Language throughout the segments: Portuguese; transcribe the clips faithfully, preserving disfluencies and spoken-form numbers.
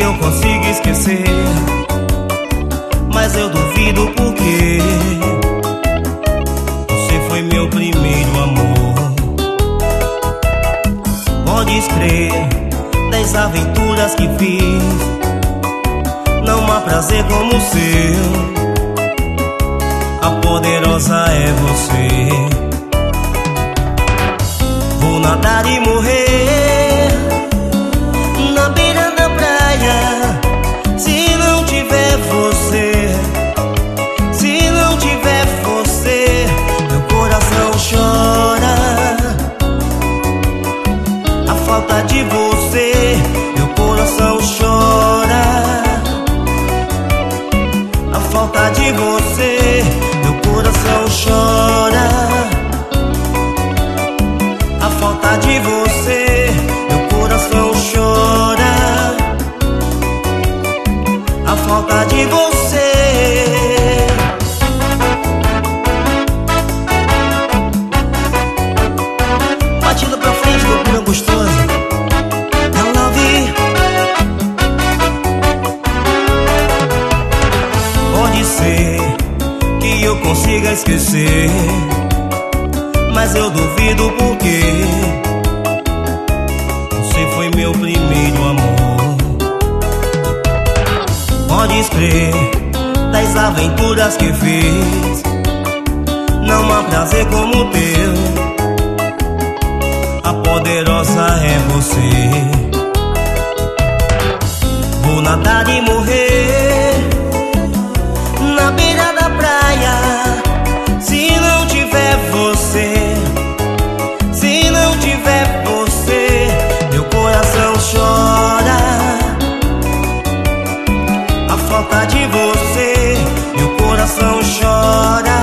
eu consigo esquecer, mas eu duvido porque você foi meu primeiro amor. Podes crer, das aventuras que fiz, não há prazer como o seu. A poderosa é você. Vou nadar e morrer na beira da praia, se não tiver você. Se não tiver você, meu coração chora. A falta de você, meu coração chora. A falta de você, meu coração chora. A falta de você, meu coração chora. A falta de você. Batida pra frente, meu primo gostoso. I love you. Pode ser que eu consiga esquecer, mas eu duvido porque você foi meu primeiro amor. Podes crer, das aventuras que fiz, não há prazer como o teu. A poderosa é você. Vou nadar e morrer na beira da praia, se não tiver você. Se não tiver você, meu coração chora. A falta de você, meu coração chora.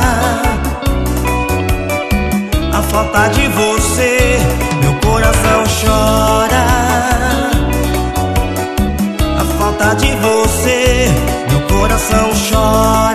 A falta de você, meu coração chora. A falta de você, meu coração chora.